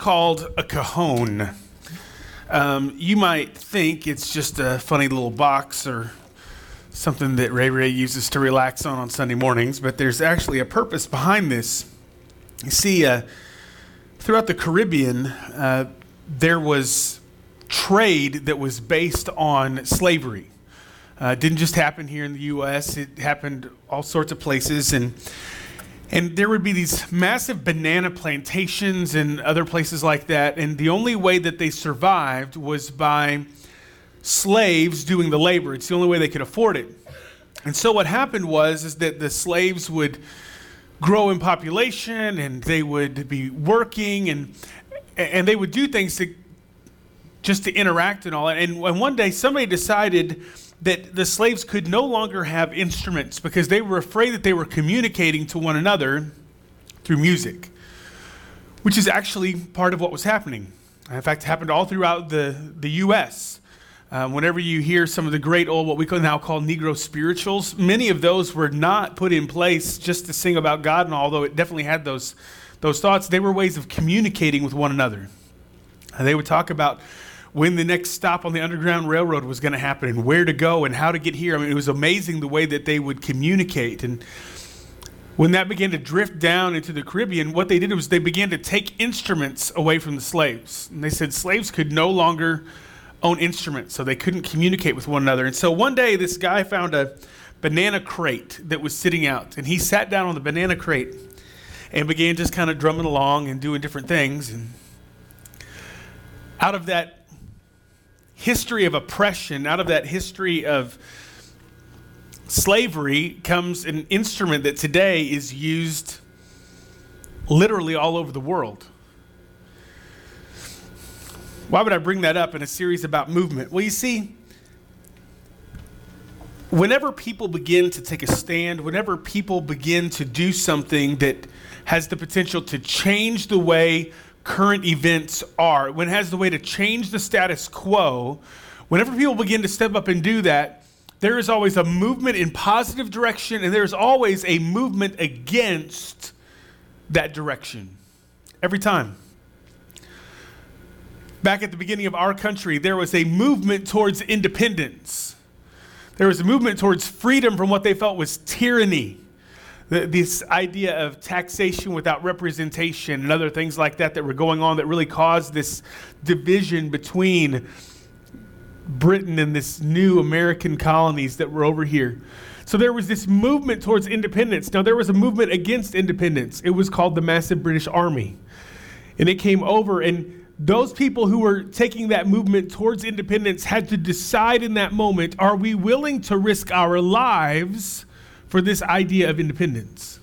called a cajon? You might think it's just a funny little box or something that Ray uses to relax on Sunday mornings, but there's actually a purpose behind this. You see, throughout the Caribbean, there was trade that was based on slavery. It didn't just happen here in the U.S. It happened all sorts of places, and there would be these massive banana plantations and other places like that, and the only way that they survived was by slaves doing the labor. It's the only way they could afford it. And so what happened is that the slaves would grow in population, and they would be working, and they would do things just to interact and all that. And one day somebody decided that the slaves could no longer have instruments because they were afraid that they were communicating to one another through music, which is actually part of what was happening. In fact, it happened all throughout the U.S. Whenever you hear some of the great old, what we now call Negro spirituals, many of those were not put in place just to sing about God, and although it definitely had those thoughts, they were ways of communicating with one another. And they would talk about when the next stop on the Underground Railroad was going to happen and where to go and how to get here. I mean, it was amazing the way that they would communicate. And when that began to drift down into the Caribbean, what they did was they began to take instruments away from the slaves. And they said slaves could no longer own instruments, so they couldn't communicate with one another. And so one day, this guy found a banana crate that was sitting out. And he sat down on the banana crate and began just kind of drumming along and doing different things. And out of that history of oppression, out of that history of slavery, comes an instrument that today is used literally all over the world. Why would I bring that up in a series about movement? Well, you see, whenever people begin to take a stand, whenever people begin to do something that has the potential to change the way current events are, when it has the way to change the status quo, whenever people begin to step up and do that, there is always a movement in positive direction, and there's always a movement against that direction. Every time. Back at the beginning of our country, there was a movement towards independence. There was a movement towards freedom from what they felt was tyranny. This idea of taxation without representation and other things like that were going on that really caused this division between Britain and this new American colonies that were over here. So there was this movement towards independence. Now, there was a movement against independence. It was called the Massive British Army. And it came over, and those people who were taking that movement towards independence had to decide in that moment, are we willing to risk our lives for this idea of independence?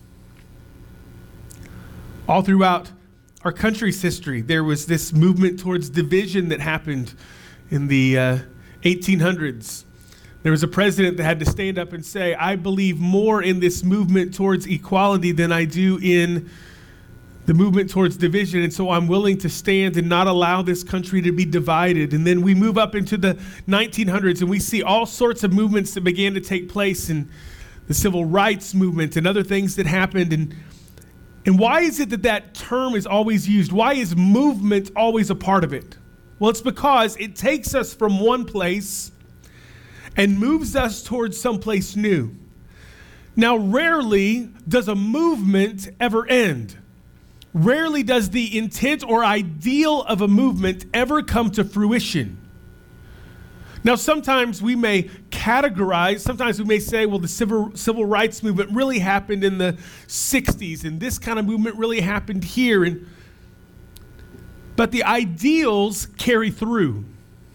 All throughout our country's history, there was this movement towards division that happened in the 1800s. There was a president that had to stand up and say, I believe more in this movement towards equality than I do in the movement towards division, and so I'm willing to stand and not allow this country to be divided. And then we move up into the 1900s, and we see all sorts of movements that began to take place in the civil rights movement and other things that happened. And why is it that term is always used? Why is movement always a part of it? Well, it's because it takes us from one place and moves us towards someplace new. Now, rarely does a movement ever end. Rarely does the intent or ideal of a movement ever come to fruition. Now, sometimes we may categorize, sometimes we may say, well, the civil rights movement really happened in the 60s, and this kind of movement really happened here. But the ideals carry through.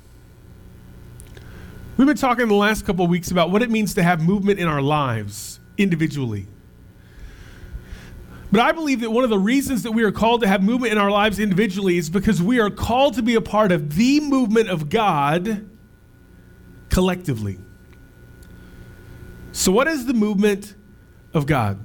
We've been talking the last couple of weeks about what it means to have movement in our lives individually. But I believe that one of the reasons that we are called to have movement in our lives individually is because we are called to be a part of the movement of God collectively. So what is the movement of God?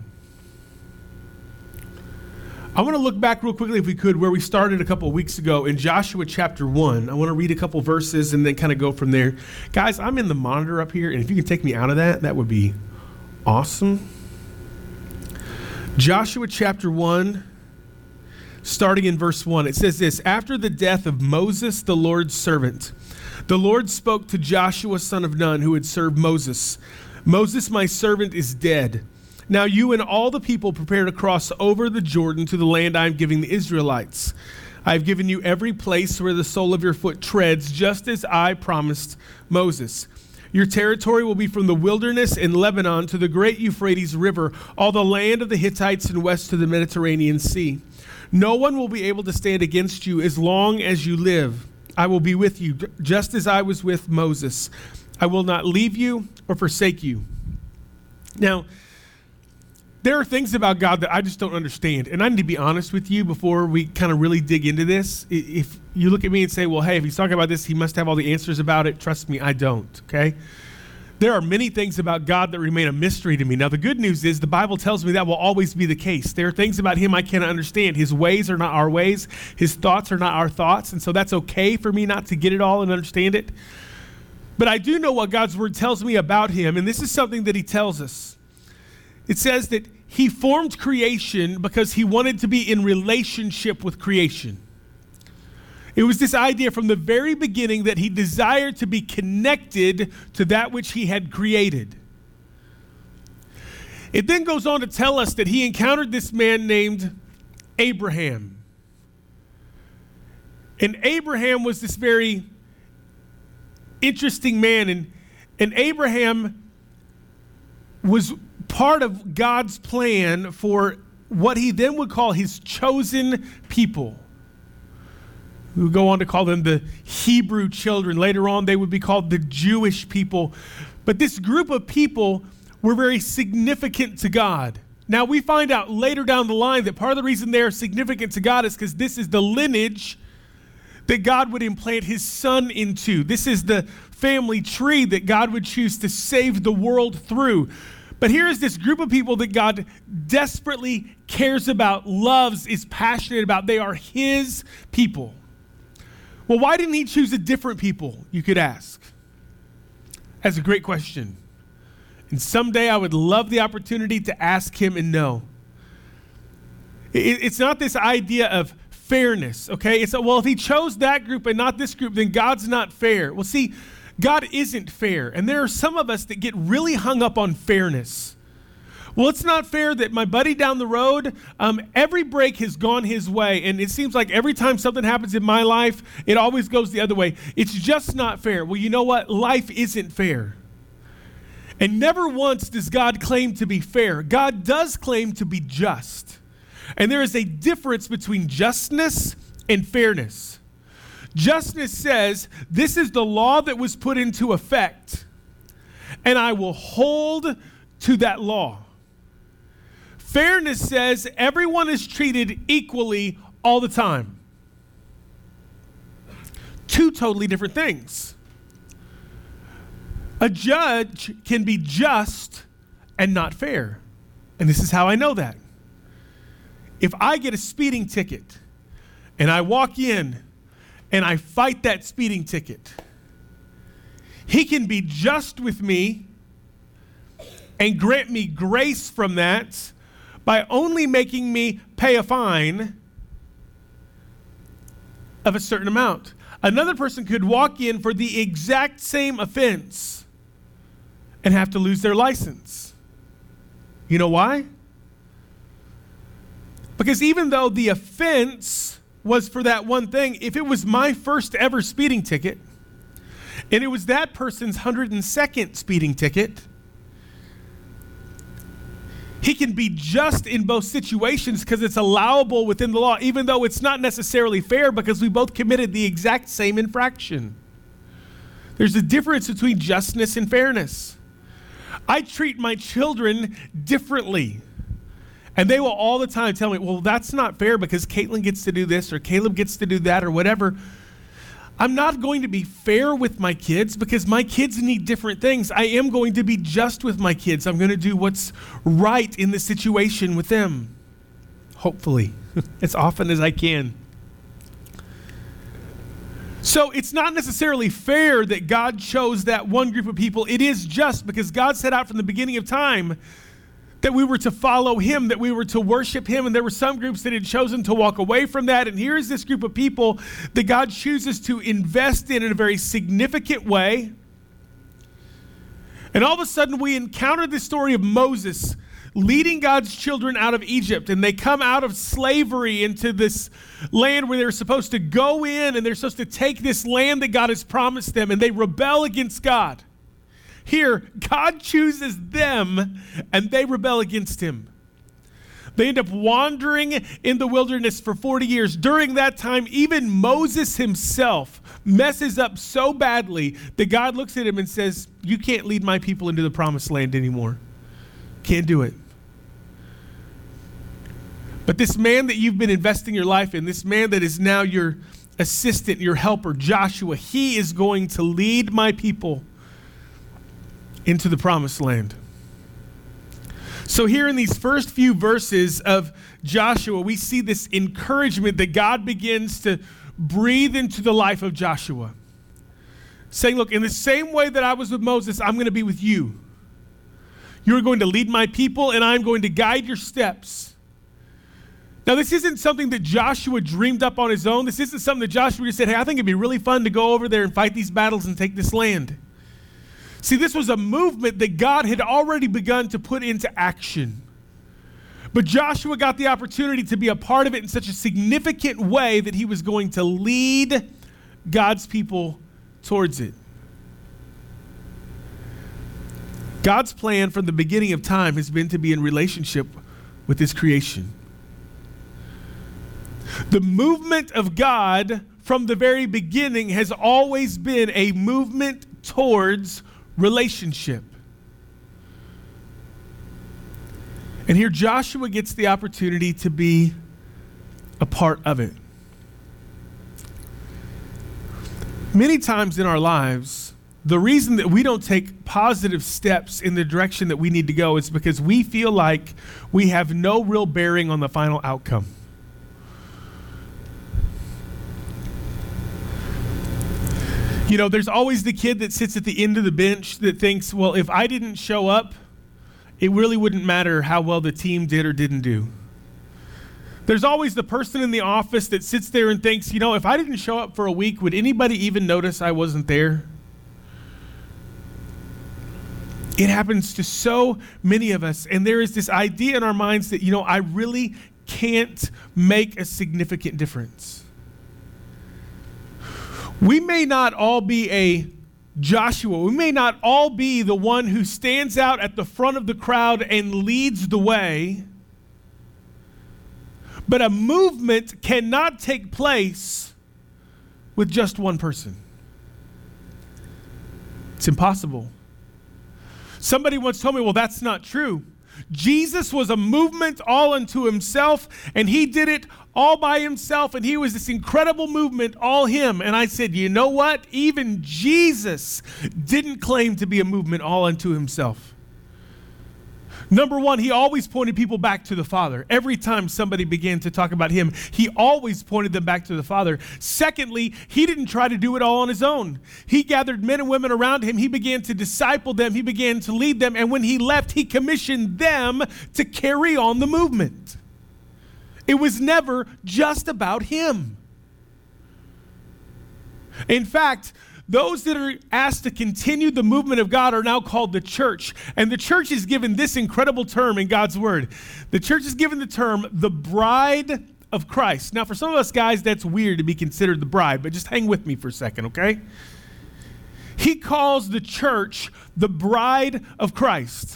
I want to look back real quickly, if we could, where we started a couple of weeks ago in Joshua chapter 1. I want to read a couple verses and then kind of go from there. Guys, I'm in the monitor up here, and if you can take me out of that, that would be awesome. Joshua chapter 1, starting in verse 1. It says this: After the death of Moses, the Lord's servant, the Lord spoke to Joshua, son of Nun, who had served Moses. Moses, my servant, is dead. Now you and all the people prepare to cross over the Jordan to the land I am giving the Israelites. I have given you every place where the sole of your foot treads, just as I promised Moses. Your territory will be from the wilderness in Lebanon to the great Euphrates River, all the land of the Hittites and west to the Mediterranean Sea. No one will be able to stand against you as long as you live. I will be with you, just as I was with Moses. I will not leave you or forsake you. Now, there are things about God that I just don't understand. And I need to be honest with you before we kind of really dig into this. If you look at me and say, well, hey, if he's talking about this, he must have all the answers about it. Trust me, I don't, okay? There are many things about God that remain a mystery to me. Now, the good news is the Bible tells me that will always be the case. There are things about him I cannot understand. His ways are not our ways. His thoughts are not our thoughts. And so that's okay for me not to get it all and understand it. But I do know what God's word tells me about him, and this is something that he tells us. It says that he formed creation because he wanted to be in relationship with creation. It was this idea from the very beginning that he desired to be connected to that which he had created. It then goes on to tell us that he encountered this man named Abraham. And Abraham was this very interesting man, and Abraham was part of God's plan for what he then would call his chosen people. We would go on to call them the Hebrew children. Later on, they would be called the Jewish people. But this group of people were very significant to God. Now, we find out later down the line that part of the reason they are significant to God is because this is the lineage that God would implant his son into. This is the family tree that God would choose to save the world through. But here is this group of people that God desperately cares about, loves, is passionate about. They are his people. Well, why didn't he choose a different people, you could ask? That's a great question. And someday I would love the opportunity to ask him and know. It's not this idea of fairness, okay? It's, well, if he chose that group and not this group, then God's not fair. Well, see, God isn't fair. And there are some of us that get really hung up on fairness. Well, it's not fair that my buddy down the road, every break has gone his way. And it seems like every time something happens in my life, it always goes the other way. It's just not fair. Well, you know what? Life isn't fair. And never once does God claim to be fair. God does claim to be just. And there is a difference between justness and fairness. Justness says, this is the law that was put into effect, and I will hold to that law. Fairness says everyone is treated equally all the time. Two totally different things. A judge can be just and not fair. And this is how I know that. If I get a speeding ticket and I walk in and I fight that speeding ticket, he can be just with me and grant me grace from that by only making me pay a fine of a certain amount. Another person could walk in for the exact same offense and have to lose their license. You know why? Because even though the offense was for that one thing, if it was my first ever speeding ticket, and it was that person's 102nd speeding ticket, he can be just in both situations because it's allowable within the law, even though it's not necessarily fair because we both committed the exact same infraction. There's a difference between justness and fairness. I treat my children differently. And they will all the time tell me, well, that's not fair because Caitlin gets to do this or Caleb gets to do that or whatever. I'm not going to be fair with my kids because my kids need different things. I am going to be just with my kids. I'm going to do what's right in the situation with them. Hopefully, as often as I can. So it's not necessarily fair that God chose that one group of people. It is just because God set out from the beginning of time that we were to follow him, that we were to worship him. And there were some groups that had chosen to walk away from that. And here is this group of people that God chooses to invest in a very significant way. And all of a sudden we encounter the story of Moses leading God's children out of Egypt. And they come out of slavery into this land where they're supposed to go in, and they're supposed to take this land that God has promised them, and they rebel against God. Here, God chooses them, and they rebel against him. They end up wandering in the wilderness for 40 years. During that time, even Moses himself messes up so badly that God looks at him and says, you can't lead my people into the promised land anymore. Can't do it. But this man that you've been investing your life in, this man that is now your assistant, your helper, Joshua, he is going to lead my people into the promised land. So here in these first few verses of Joshua, we see this encouragement that God begins to breathe into the life of Joshua. Saying, look, in the same way that I was with Moses, I'm going to be with you. You're going to lead my people, and I'm going to guide your steps. Now, this isn't something that Joshua dreamed up on his own. This isn't something that Joshua just said, hey, I think it'd be really fun to go over there and fight these battles and take this land. See, this was a movement that God had already begun to put into action. But Joshua got the opportunity to be a part of it in such a significant way that he was going to lead God's people towards it. God's plan from the beginning of time has been to be in relationship with his creation. The movement of God from the very beginning has always been a movement towards relationship. And here Joshua gets the opportunity to be a part of it. Many times in our lives, the reason that we don't take positive steps in the direction that we need to go is because we feel like we have no real bearing on the final outcome. You know, there's always the kid that sits at the end of the bench that thinks, well, if I didn't show up, it really wouldn't matter how well the team did or didn't do. There's always the person in the office that sits there and thinks, you know, if I didn't show up for a week, would anybody even notice I wasn't there? It happens to so many of us, and there is this idea in our minds that, you know, I really can't make a significant difference. We may not all be a Joshua. We may not all be the one who stands out at the front of the crowd and leads the way, but a movement cannot take place with just one person. It's impossible. Somebody once told me, well, that's not true. Jesus was a movement all unto himself, and he did it all by himself, and he was this incredible movement, all him. And I said, you know what? Even Jesus didn't claim to be a movement all unto himself. Number one, he always pointed people back to the Father. Every time somebody began to talk about him, he always pointed them back to the Father. Secondly, he didn't try to do it all on his own. He gathered men and women around him. He began to disciple them. He began to lead them. And when he left, he commissioned them to carry on the movement. It was never just about him. In fact, those that are asked to continue the movement of God are now called the church. And the church is given this incredible term in God's word. The church is given the term, the bride of Christ. Now, for some of us guys, that's weird to be considered the bride, but just hang with me for a second, okay? He calls the church the bride of Christ.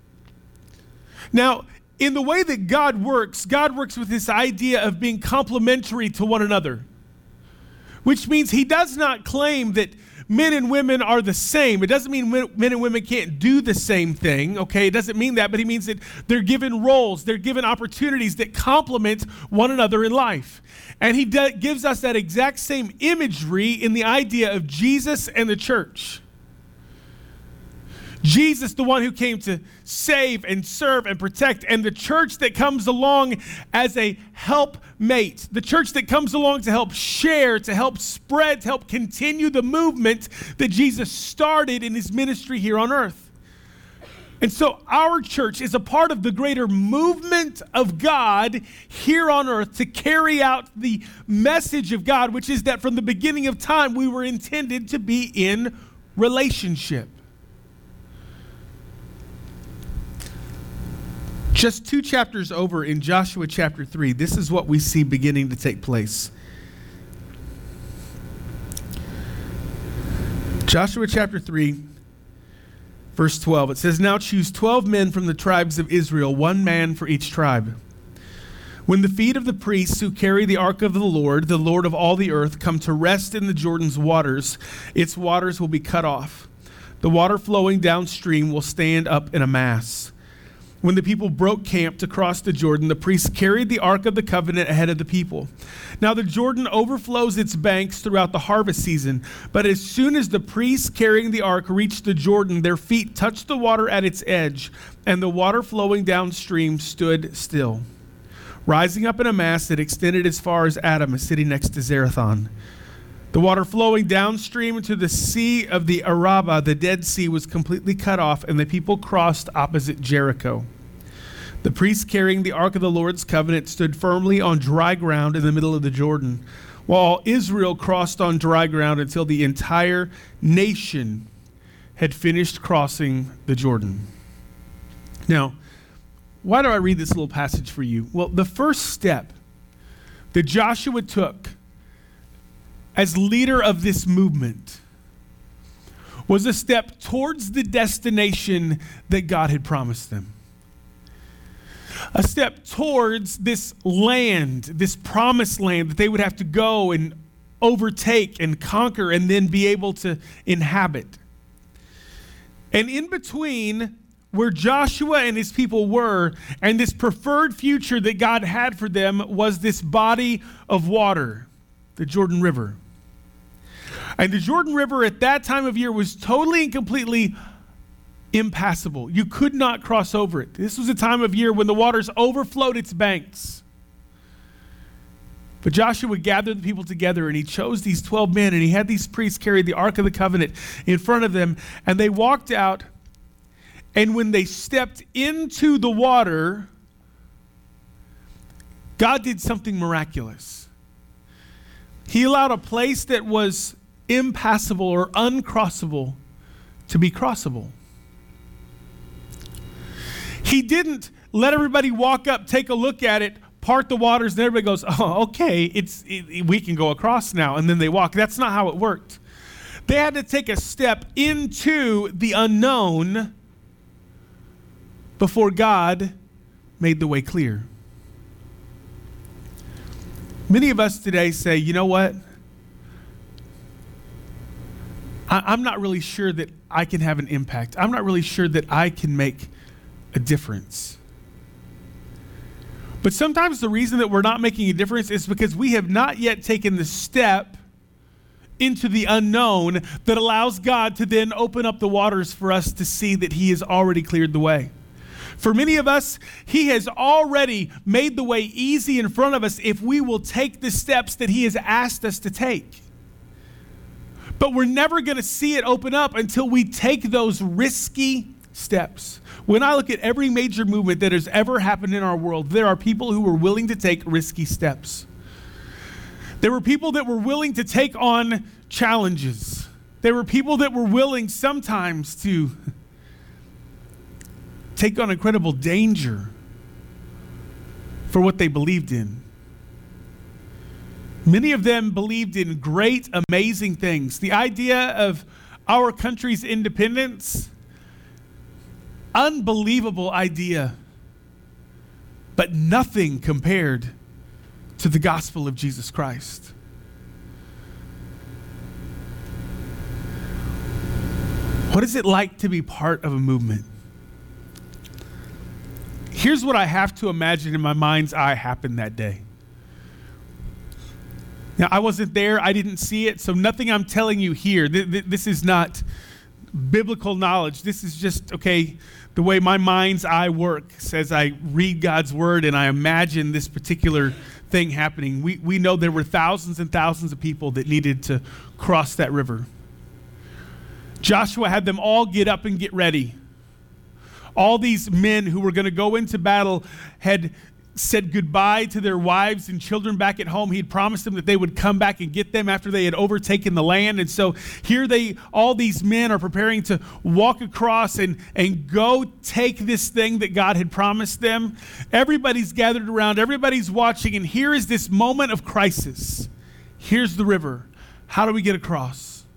Now, in the way that God works with this idea of being complementary to one another, which means he does not claim that men and women are the same. It doesn't mean men and women can't do the same thing, okay? It doesn't mean that, but he means that they're given roles, they're given opportunities that complement one another in life. And he gives us that exact same imagery in the idea of Jesus and the church. Jesus, the one who came to save and serve and protect, and the church that comes along as a helpmate, the church that comes along to help share, to help spread, to help continue the movement that Jesus started in his ministry here on earth. And so our church is a part of the greater movement of God here on earth to carry out the message of God, which is that from the beginning of time, we were intended to be in relationship. Just 2 chapters over in Joshua chapter 3, this is what we see beginning to take place. Joshua chapter 3, verse 12, it says, "Now choose 12 men from the tribes of Israel, 1 man for each tribe. When the feet of the priests who carry the ark of the Lord of all the earth, come to rest in the Jordan's waters, its waters will be cut off. The water flowing downstream will stand up in a mass. When the people broke camp to cross the Jordan, the priests carried the Ark of the Covenant ahead of the people. Now the Jordan overflows its banks throughout the harvest season, but as soon as the priests carrying the Ark reached the Jordan, their feet touched the water at its edge, and the water flowing downstream stood still, rising up in a mass that extended as far as Adam, a city next to Zarethan. The water flowing downstream into the Sea of the Arabah, the Dead Sea, was completely cut off, and the people crossed opposite Jericho. The priests carrying the Ark of the Lord's covenant stood firmly on dry ground in the middle of the Jordan, while all Israel crossed on dry ground until the entire nation had finished crossing the Jordan." Now, why do I read this little passage for you? Well, the first step that Joshua took as leader of this movement was a step towards the destination that God had promised them. A step towards this land, this promised land that they would have to go and overtake and conquer and then be able to inhabit. And in between where Joshua and his people were and this preferred future that God had for them was this body of water, the Jordan River. And the Jordan River at that time of year was totally and completely impassable. You could not cross over it. This was a time of year when the waters overflowed its banks. But Joshua gathered the people together, and he chose these 12 men, and he had these priests carry the Ark of the Covenant in front of them, and they walked out, and when they stepped into the water, God did something miraculous. He allowed a place that was impassable or uncrossable to be crossable. He didn't let everybody walk up, take a look at it, part the waters, and everybody goes, "Oh, okay, we can go across now," and then they walk. That's not how it worked. They had to take a step into the unknown before God made the way clear. Many of us today say, you know what? I'm not really sure that I can have an impact. I'm not really sure that I can make a difference. But sometimes the reason that we're not making a difference is because we have not yet taken the step into the unknown that allows God to then open up the waters for us to see that He has already cleared the way. For many of us, He has already made the way easy in front of us if we will take the steps that He has asked us to take. But we're never going to see it open up until we take those risky steps. When I look at every major movement that has ever happened in our world, there are people who were willing to take risky steps. There were people that were willing to take on challenges. There were people that were willing sometimes to take on incredible danger for what they believed in. Many of them believed in great, amazing things. The idea of our country's independence, unbelievable idea, but nothing compared to the gospel of Jesus Christ. What is it like to be part of a movement? Here's what I have to imagine in my mind's eye happened that day. Now, I wasn't there. I didn't see it. So nothing I'm telling you here, this is not biblical knowledge. This is just, okay, the way my mind's eye works as I read God's word and I imagine this particular thing happening. We know there were thousands and thousands of people that needed to cross that river. Joshua had them all get up and get ready. All these men who were going to go into battle had said goodbye to their wives and children back at home. He had promised them that they would come back and get them after they had overtaken the land. And so here all these men are preparing to walk across and go take this thing that God had promised them. Everybody's gathered around, everybody's watching, and here is this moment of crisis. Here's the river. How do we get across?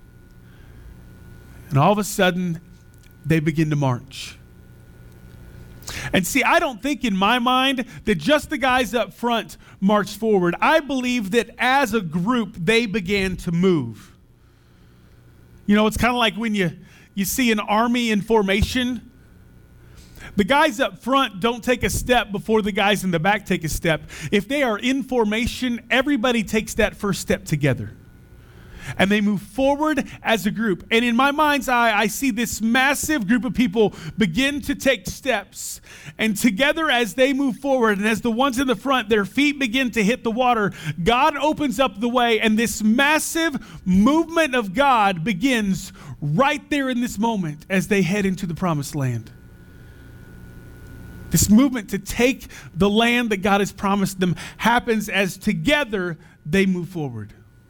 And all of a sudden, they begin to march. And see, I don't think in my mind that just the guys up front marched forward. I believe that as a group, they began to move. You know, it's kind of like when you see an army in formation. The guys up front don't take a step before the guys in the back take a step. If they are in formation, everybody takes that first step together. And they move forward as a group. And in my mind's eye, I see this massive group of people begin to take steps. And together as they move forward, and as the ones in the front, their feet begin to hit the water, God opens up the way, and this massive movement of God begins right there in this moment as they head into the promised land. This movement to take the land that God has promised them happens as together they move forward.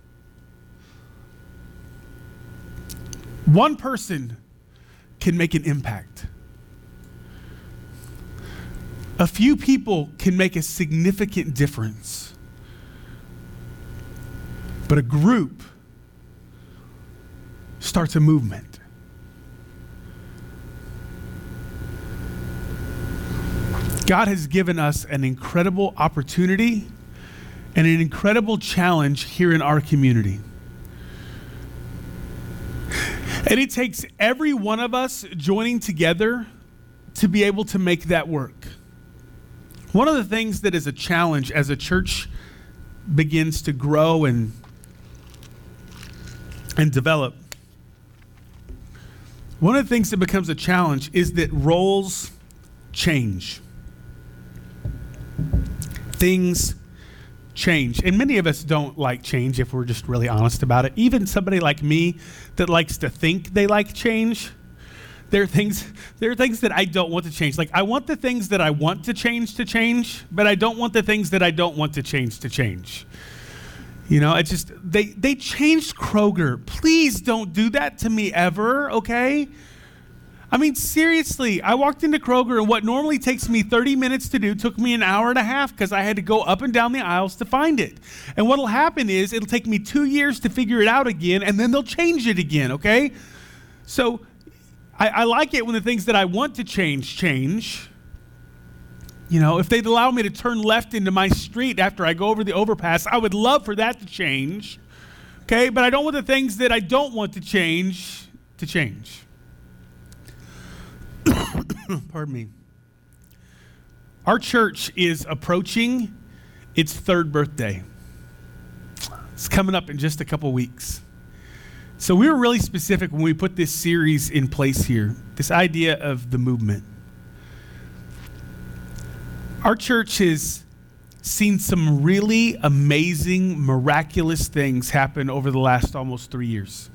One person can make an impact. A few people can make a significant difference. But a group starts a movement. God has given us an incredible opportunity and an incredible challenge here in our community. And it takes every one of us joining together to be able to make that work. One of the things that is a challenge as a church begins to grow and develop, one of the things that becomes a challenge is that roles change. Things change. And many of us don't like change if we're just really honest about it. Even somebody like me that likes to think they like change. There are things that I don't want to change. Like I want the things that I want to change, but I don't want the things that I don't want to change. You know, it's just, they changed Kroger. Please don't do that to me ever, okay? I mean, seriously, I walked into Kroger and what normally takes me 30 minutes to do took me an hour and a half because I had to go up and down the aisles to find it. And what'll happen is it'll take me 2 years to figure it out again, and then they'll change it again, okay? So I like it when the things that I want to change. You know, if they'd allow me to turn left into my street after I go over the overpass, I would love for that to change, okay? But I don't want the things that I don't want to change. Pardon me. Our church is approaching its 3rd birthday. It's coming up in just a couple weeks. So we were really specific when we put this series in place here, this idea of the movement. Our church has seen some really amazing, miraculous things happen over the last almost 3 years.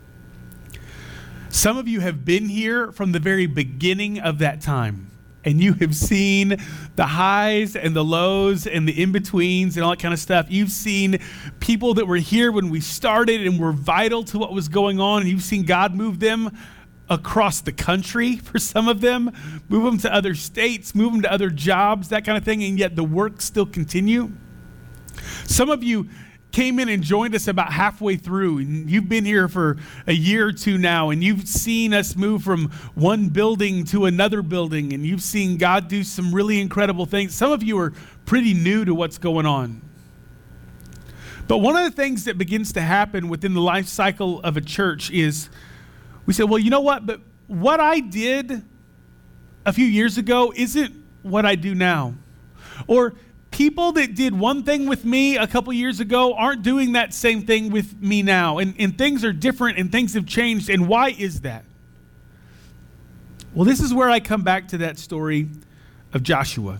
Some of you have been here from the very beginning of that time, and you have seen the highs and the lows and the in-betweens and all that kind of stuff. You've seen people that were here when we started and were vital to what was going on, and you've seen God move them across the country for some of them, move them to other states, move them to other jobs, that kind of thing, and yet the work still continue. Some of you came in and joined us about halfway through, and you've been here for a year or two now, and you've seen us move from one building to another building, and you've seen God do some really incredible things. Some of you are pretty new to what's going on. But one of the things that begins to happen within the life cycle of a church is we say, well, you know what? But what I did a few years ago isn't what I do now. Or people that did one thing with me a couple years ago aren't doing that same thing with me now. And things are different and things have changed. And why is that? Well, this is where I come back to that story of Joshua.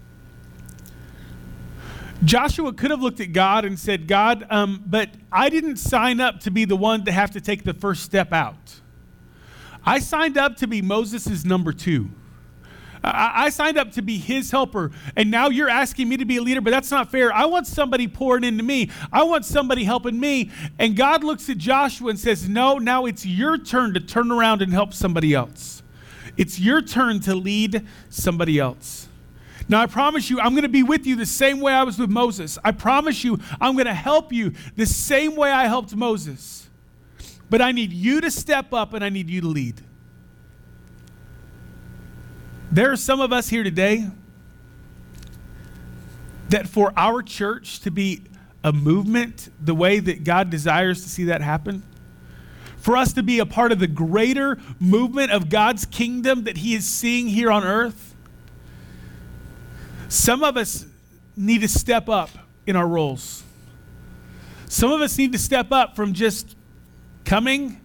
Joshua could have looked at God and said, God, but I didn't sign up to be the one to have to take the first step out. I signed up to be Moses' number 2. I signed up to be his helper, and now you're asking me to be a leader, but that's not fair. I want somebody pouring into me. I want somebody helping me. And God looks at Joshua and says, no, now it's your turn to turn around and help somebody else. It's your turn to lead somebody else. Now, I promise you, I'm going to be with you the same way I was with Moses. I promise you, I'm going to help you the same way I helped Moses. But I need you to step up, and I need you to lead. There are some of us here today that for our church to be a movement the way that God desires to see that happen, for us to be a part of the greater movement of God's kingdom that he is seeing here on earth, some of us need to step up in our roles. Some of us need to step up from just coming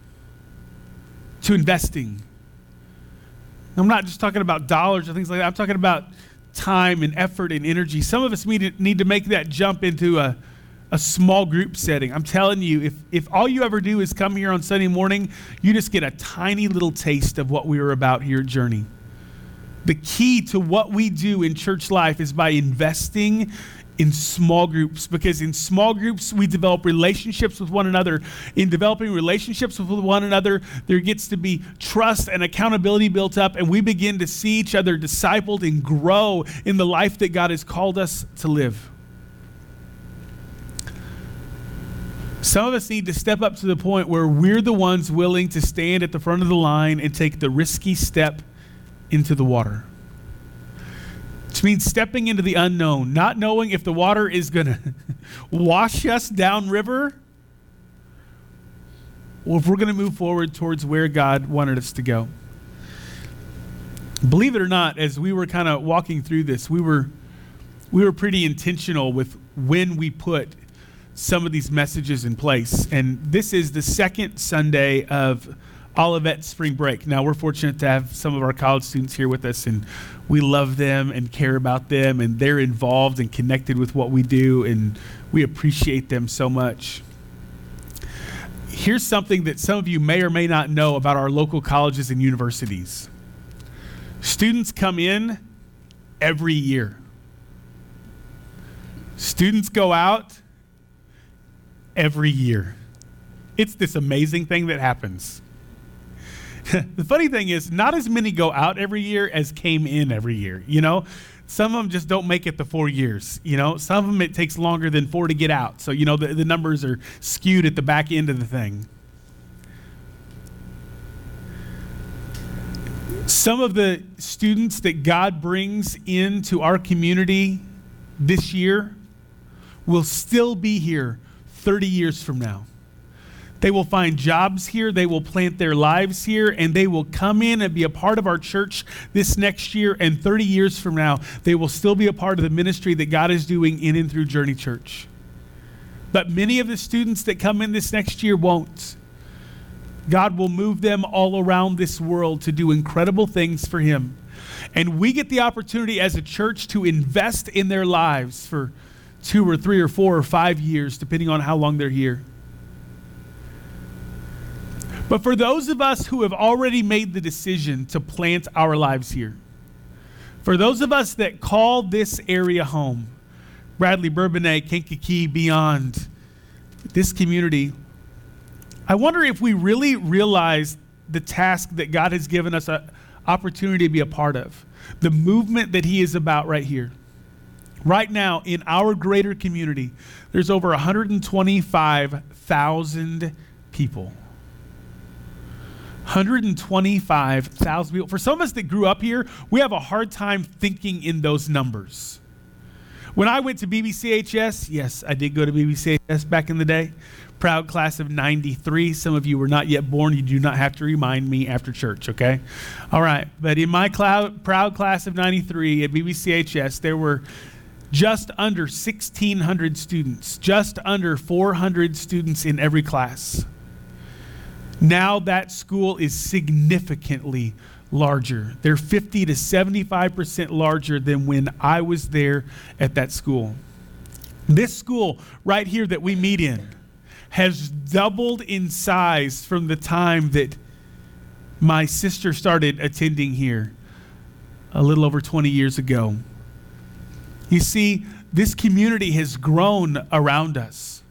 to investing. I'm not just talking about dollars or things like that. I'm talking about time and effort and energy. Some of us need to make that jump into a small group setting. I'm telling you, if all you ever do is come here on Sunday morning, you just get a tiny little taste of what we are about here at Journey. The key to what we do in church life is by investing in small groups, because in small groups we develop relationships with one another. In developing relationships with one another, there gets to be trust and accountability built up, and we begin to see each other discipled and grow in the life that God has called us to live. Some of us need to step up to the point where we're the ones willing to stand at the front of the line and take the risky step into the water. Which means stepping into the unknown, not knowing if the water is going to wash us downriver or if we're going to move forward towards where God wanted us to go. Believe it or not, as we were kind of walking through this, we were pretty intentional with when we put some of these messages in place. And this is the second Sunday of Olivet Spring Break. Now, we're fortunate to have some of our college students here with us, and we love them and care about them, and they're involved and connected with what we do, and we appreciate them so much. Here's something that some of you may or may not know about our local colleges and universities. Students come in every year. Students go out every year. It's this amazing thing that happens. The funny thing is, not as many go out every year as came in every year. You know, some of them just don't make it the 4 years. You know, some of them it takes longer than 4 to get out. So, you know, the numbers are skewed at the back end of the thing. Some of the students that God brings into our community this year will still be here 30 years from now. They will find jobs here, they will plant their lives here, and they will come in and be a part of our church this next year, and 30 years from now, they will still be a part of the ministry that God is doing in and through Journey Church. But many of the students that come in this next year won't. God will move them all around this world to do incredible things for Him. And we get the opportunity as a church to invest in their lives for 2 or 3 or 4 or 5 years, depending on how long they're here. But for those of us who have already made the decision to plant our lives here, for those of us that call this area home, Bradley, Bourbonnais, Kankakee, beyond, this community, I wonder if we really realize the task that God has given us an opportunity to be a part of, the movement that He is about right here. Right now, in our greater community, there's over 125,000 people. 125,000 people. For some of us that grew up here, we have a hard time thinking in those numbers. When I went to BBCHS, yes, I did go to BBCHS back in the day. Proud class of 93. Some of you were not yet born. You do not have to remind me after church, okay? All right. But in my proud class of 93 at BBCHS, there were just under 1,600 students, just under 400 students in every class. Now that school is significantly larger. They're 50 to 75% larger than when I was there at that school. This school right here that we meet in has doubled in size from the time that my sister started attending here a little over 20 years ago. You see, this community has grown around us.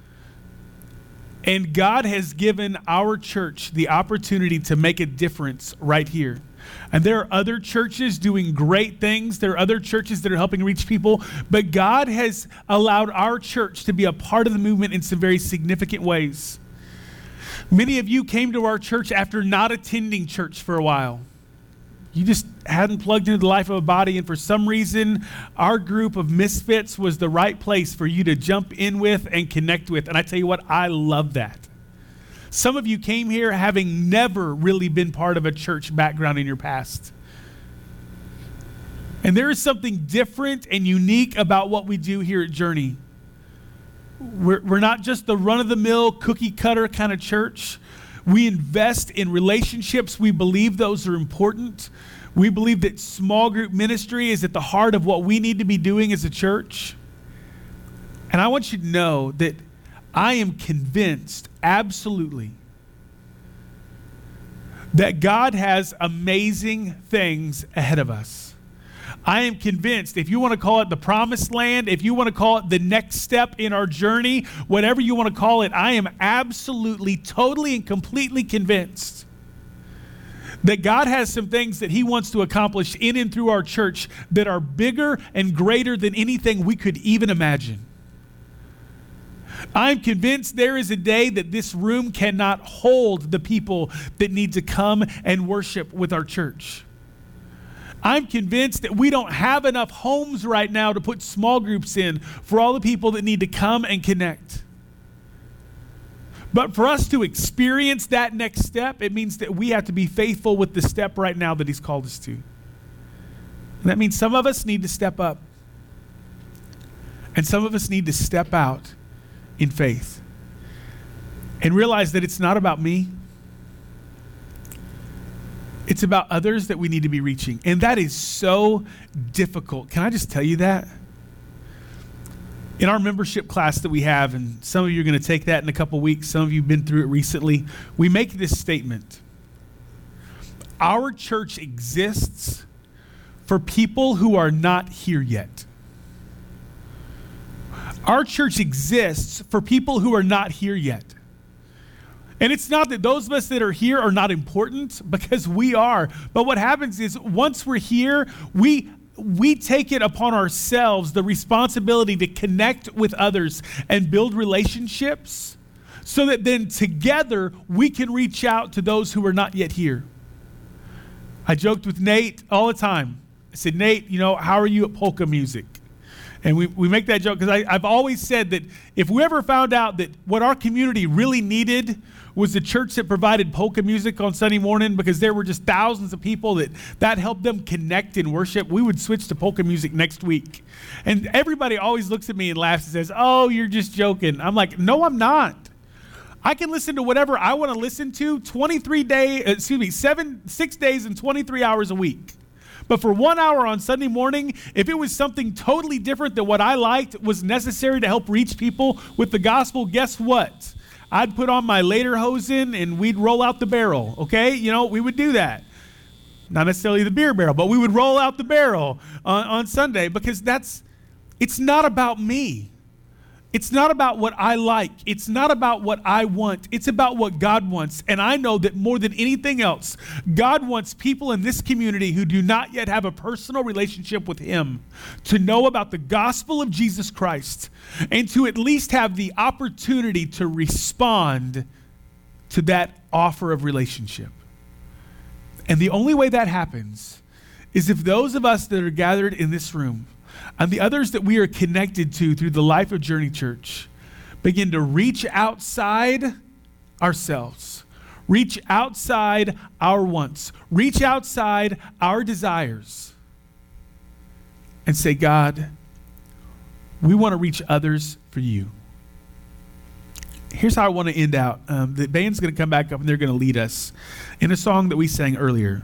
And God has given our church the opportunity to make a difference right here. And there are other churches doing great things. There are other churches that are helping reach people. But God has allowed our church to be a part of the movement in some very significant ways. Many of you came to our church after not attending church for a while. You just hadn't plugged into the life of a body, and for some reason, our group of misfits was the right place for you to jump in with and connect with. And I tell you what, I love that. Some of you came here having never really been part of a church background in your past. And there is something different and unique about what we do here at Journey. We're not just the run-of-the-mill, cookie-cutter kind of church. We invest in relationships. We believe those are important. We believe that small group ministry is at the heart of what we need to be doing as a church. And I want you to know that I am convinced, absolutely, that God has amazing things ahead of us. I am convinced, if you want to call it the promised land, if you want to call it the next step in our journey, whatever you want to call it, I am absolutely, totally, and completely convinced that God has some things that he wants to accomplish in and through our church that are bigger and greater than anything we could even imagine. I'm convinced there is a day that this room cannot hold the people that need to come and worship with our church. I'm convinced that we don't have enough homes right now to put small groups in for all the people that need to come and connect. But for us to experience that next step, it means that we have to be faithful with the step right now that he's called us to. And that means some of us need to step up. And some of us need to step out in faith and realize that it's not about me. It's about others that we need to be reaching. And that is so difficult. Can I just tell you that? In our membership class that we have, and some of you are going to take that in a couple weeks, some of you have been through it recently, we make this statement. Our church exists for people who are not here yet. Our church exists for people who are not here yet. And it's not that those of us that are here are not important, because we are. But what happens is once we're here, we take it upon ourselves the responsibility to connect with others and build relationships so that then together we can reach out to those who are not yet here. I joked with Nate all the time. I said, Nate, how are you at polka music? And we make that joke because I've always said that if we ever found out that what our community really needed was the church that provided polka music on Sunday morning, because there were just thousands of people that helped them connect in worship, we would switch to polka music next week. And everybody always looks at me and laughs and says, oh, you're just joking. I'm like, no, I'm not. I can listen to whatever I want to listen to 6 days and 23 hours a week. But for 1 hour on Sunday morning, if it was something totally different than what I liked was necessary to help reach people with the gospel, guess what? I'd put on my lederhosen and we'd roll out the barrel, okay? We would do that. Not necessarily the beer barrel, but we would roll out the barrel on Sunday, because it's not about me. It's not about what I like. It's not about what I want. It's about what God wants. And I know that more than anything else, God wants people in this community who do not yet have a personal relationship with him to know about the gospel of Jesus Christ and to at least have the opportunity to respond to that offer of relationship. And the only way that happens is if those of us that are gathered in this room and the others that we are connected to through the life of Journey Church begin to reach outside ourselves, reach outside our wants, reach outside our desires, and say, God, we want to reach others for you. Here's how I want to end out. The band's going to come back up and they're going to lead us in a song that we sang earlier.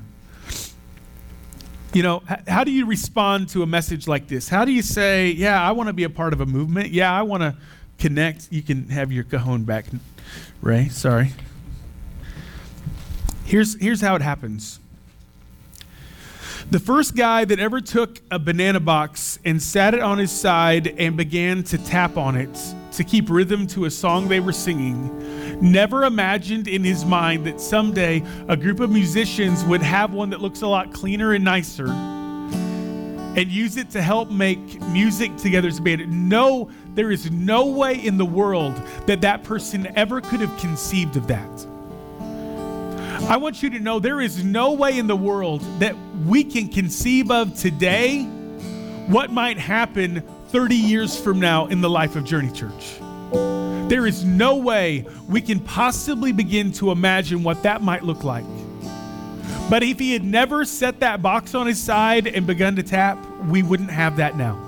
How do you respond to a message like this? How do you say, yeah, I want to be a part of a movement. Yeah, I want to connect. You can have your cajon back, Ray. Sorry. Here's how it happens. The first guy that ever took a banana box and sat it on his side and began to tap on it to keep rhythm to a song they were singing never imagined in his mind that someday a group of musicians would have one that looks a lot cleaner and nicer and use it to help make music together as a band. No, there is no way in the world that that person ever could have conceived of that. I want you to know there is no way in the world that we can conceive of today what might happen 30 years from now in the life of Journey Church. There is no way we can possibly begin to imagine what that might look like. But if he had never set that box on his side and begun to tap, we wouldn't have that now.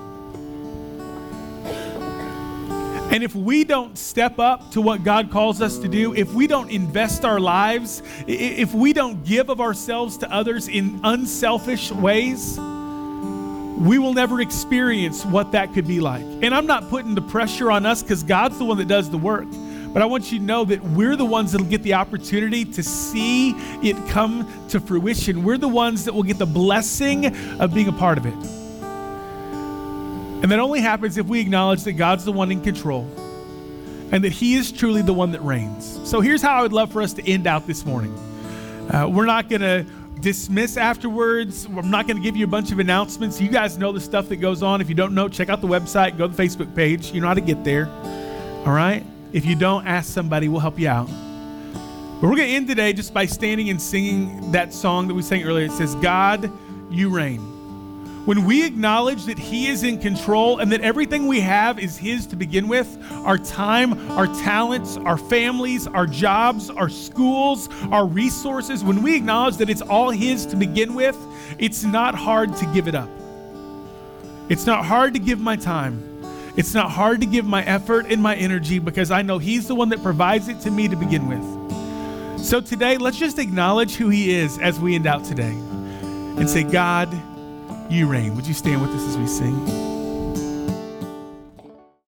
And if we don't step up to what God calls us to do, if we don't invest our lives, if we don't give of ourselves to others in unselfish ways, we will never experience what that could be like. And I'm not putting the pressure on us because God's the one that does the work. But I want you to know that we're the ones that'll get the opportunity to see it come to fruition. We're the ones that will get the blessing of being a part of it. And that only happens if we acknowledge that God's the one in control and that he is truly the one that reigns. So here's how I would love for us to end out this morning. We're not going to dismiss afterwards. I'm not going to give you a bunch of announcements. You guys know the stuff that goes on. If you don't know, check out the website, go to the Facebook page. You know how to get there. All right? If you don't, ask somebody. We'll help you out. But we're going to end today just by standing and singing that song that we sang earlier. It says, God, you reign. When we acknowledge that he is in control and that everything we have is his to begin with, our time, our talents, our families, our jobs, our schools, our resources, when we acknowledge that it's all his to begin with, it's not hard to give it up. It's not hard to give my time. It's not hard to give my effort and my energy because I know he's the one that provides it to me to begin with. So today, let's just acknowledge who he is as we end out today and say, God, you reign. Would you stand with us as we sing?